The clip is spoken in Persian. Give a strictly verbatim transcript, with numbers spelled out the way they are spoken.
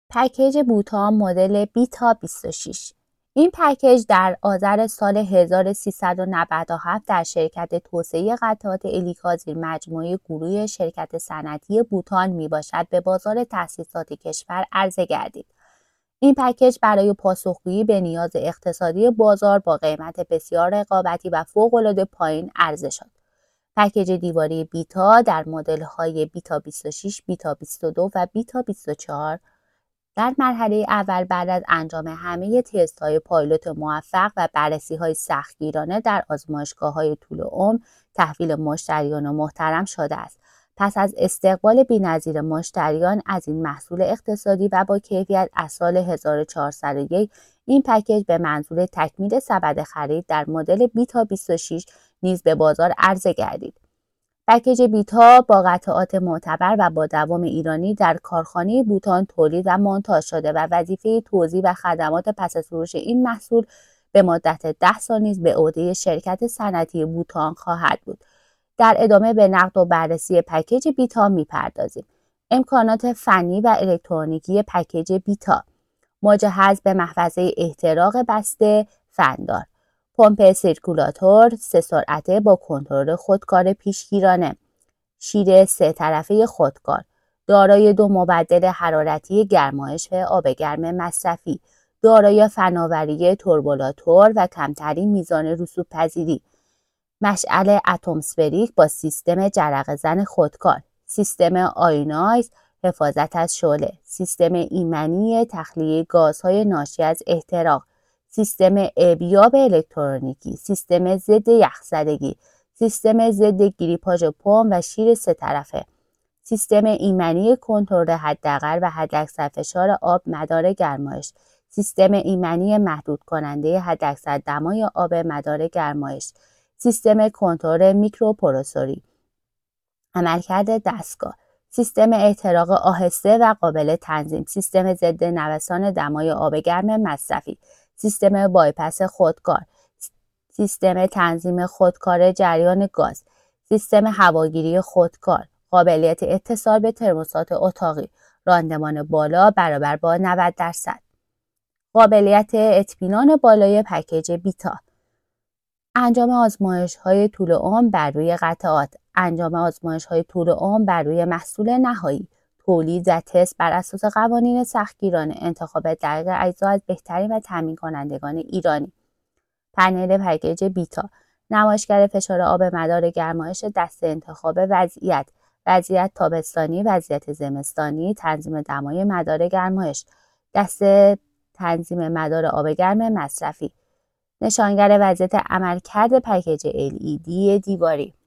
پکیج بوتا مدل بیتا بیست و شش. این پکیج در آذر سال هزار و سیصد و نود و هفت در شرکت توسعه قطعات الیکا زیر مجموعه گروه شرکت صنعتی بوتان می باشد به بازار تأسیسات کشور عرضه گردید. این پکیج برای پاسخگویی به نیاز اقتصادی بازار با قیمت بسیار رقابتی و فوق‌العاده پایین عرضه شد. پکیج دیواری بیتا در مدل‌های بیتا بیست و شش، بیتا بیست و دو و بیتا بیست و چهار در مرحله اول بعد از انجام همه تست‌های پایلوت موفق و بررسی‌های سختگیرانه در آزمایشگاه‌های طول عمر تحویل مشتریان محترم شده است. پس از استقبال بی‌نظیر مشتریان از این محصول اقتصادی و با کیفیت از سال هزار و چهارصد و یک، این پکیج به منظور تکمیل سبد خرید در مدل بیتا بیست و شش نیز به بازار عرضه گردید. پکیج بیتا با قطعات معتبر و با دوام ایرانی در کارخانه بوتان تولید و مونتاژ شده و وظیفه توزیع و خدمات پس از فروش این محصول به مدت ده سال نیز به عهده شرکت صنعتی بوتان خواهد بود. در ادامه به نقد و بررسی پکیج بیتا می‌پردازیم. امکانات فنی و الکترونیکی پکیج بیتا: مجهز به محفظه احتراق بسته فندار، پمپ سیرکولاتور سه سرعته با کنترل خودکار پیشگیرانه، شیر سه طرفه خودکار، دارای دو مبدل حرارتی گرمایش و آب گرم مصرفی، دارای فناوری توربولاتور و کمترین میزان رسوب پذیری، مشعل اتمسفریک با سیستم جرقه زن خودکار، سیستم آیونایز حفاظت از شعله، سیستم ایمنی تخلیه گازهای ناشی از احتراق، سیستم ابیاب الکترونیکی، سیستم ضد یخزدگی، سیستم ضد گریپاژ پمپ و شیر سه طرفه، سیستم ایمنی کنترل حداقل و حداکثر فشار آب مدار گرمایش، سیستم ایمنی محدود کننده حداکثر دمای آب مدار گرمایش، سیستم کنترل میکروپروسوری، عملکرد دستگاه، سیستم احتراق آهسته و قابل تنظیم، سیستم ضد نوسان دمای آب گرم مصرفی، سیستم بایپس خودکار، سیستم تنظیم خودکار جریان گاز، سیستم هواگیری خودکار، قابلیت اتصال به ترموستات اتاقی، راندمان بالا برابر با نود درصد. قابلیت اطمینان بالای پکیج بیتا: انجام آزمایش‌های طول عمر بر روی قطعات، انجام آزمایش‌های طول عمر بر روی محصول نهایی، تولید و تست بر اساس قوانین سختگیرانه، انتخاب دقیق اجزا از بهترین و تامین کنندگان ایرانی. پنل پکیج بیتا: نمایشگر فشار آب مدار گرمایش، دسته انتخاب وضعیت، وضعیت تابستانی، وضعیت زمستانی، تنظیم دمای مدار گرمایش، دسته تنظیم مدار آب گرم مصرفی، نشانگر وضعیت عملکرد پکیج ال ای دی دیواری.